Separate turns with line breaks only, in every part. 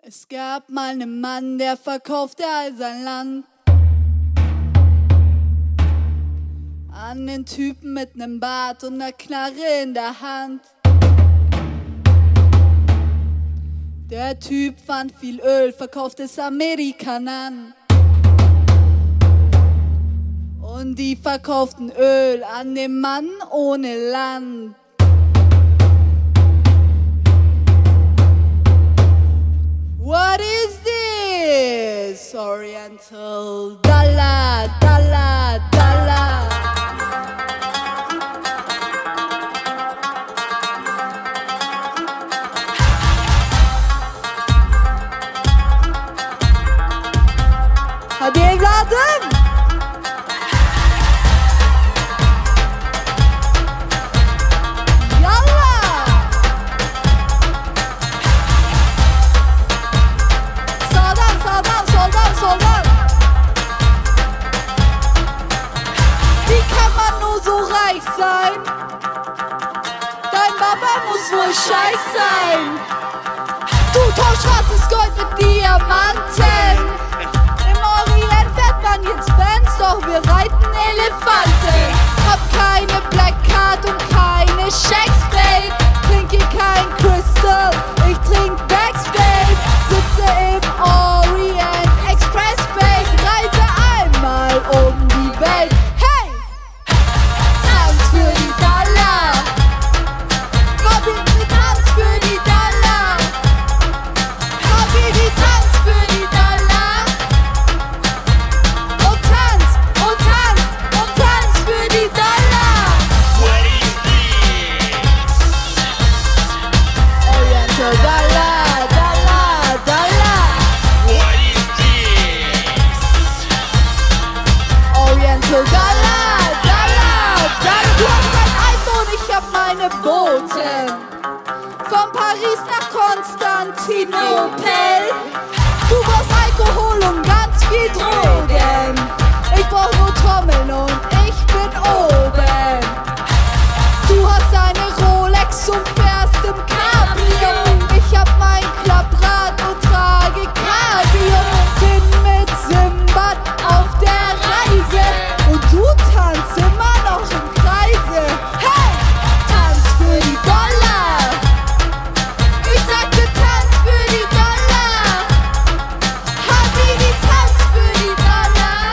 Es gab mal einen Mann, der verkaufte all sein Land an den Typen mit nem Bart und ner Knarre in der Hand. Der Typ fand viel Öl, verkaufte es Amerikanern an. Und die verkauften Öl an den Mann ohne Land. What is this? Oriental Dollar, Dollar, Dollar. Hadi evladım. Soldan. Wie kann man nur so reich sein? Dein Papa muss wohl scheiß sein. Du tauschst schwarzes Gold mit Diamanten. Im Orient fährt man jetzt Benz, doch wir reiten Elefanten. Hab keine Black Card und keine Shakespeare. Trinke kein Crystal, ich trink Backstage. Sitze im Orient Expressway, reise einmal um die Welt. Hey! Tanz für die Dollar. Robin, wir tanz für die Dollar. Robin, die tanz für die Dollar. Und tanz, und tanz, und tanz für die Dollar.
What is this?
Oriental Dollar, Dollar, Dollar.
What is this?
Oriental Dollar, Dollar, Dollar. Du hast dein iPhone, ich hab meine Boten. Von Paris nach Konstantinopel. Du brauchst Alkohol und ganz viel Drogen. Ich brauch nur Trommeln und ich bin oben. Du hast eine Rolex und fährst im Cabrio. Ich hab mein Klapprad und trage Casio. Bin mit Simbad auf der Reise und du tanzt immer noch im Kreise. Hey, tanz für die Dollar. Ich sagte tanz für die Dollar. Habibi, tanz für die Dollar.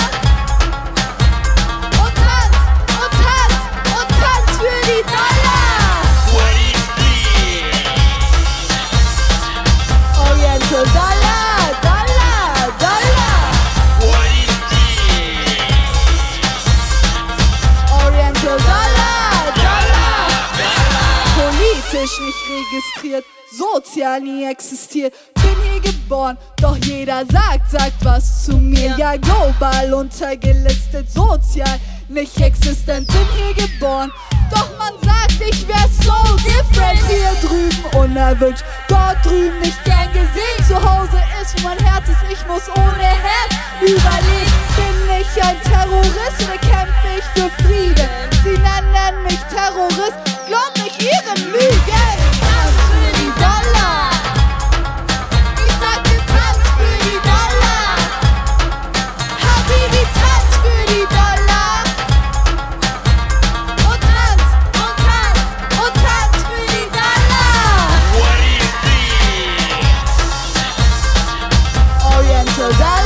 Und tanz, und tanz, und tanz für die Dollar.
What is this?
Oriental Dollar, Dollar, Dollar.
What is this?
Oriental Dollar, Dollar. Politisch nicht registriert, sozial nie existiert. Bin hier geboren, doch jeder sagt was zu mir. Ja, global untergelistet, sozial nicht existent. Bin hier geboren, doch man sagt, ich wär so different. Hier drüben unerwünscht, dort drüben nicht gern gesehen. Zu Hause ist, wo mein Herz ist, ich muss ohne Herz überlegen. Bin ich ein Terrorist oder kämpfe ich für Frieden? Sie nennen mich Terrorist, glaub nicht ihren Lügen. Tanz für die Dollar. Ich sagte tanz für die Dollar. Habibi, tanz für die Dollar. Und tanz, und tanz, und tanz für die Dollar.
What is this?
Oriental Dollar.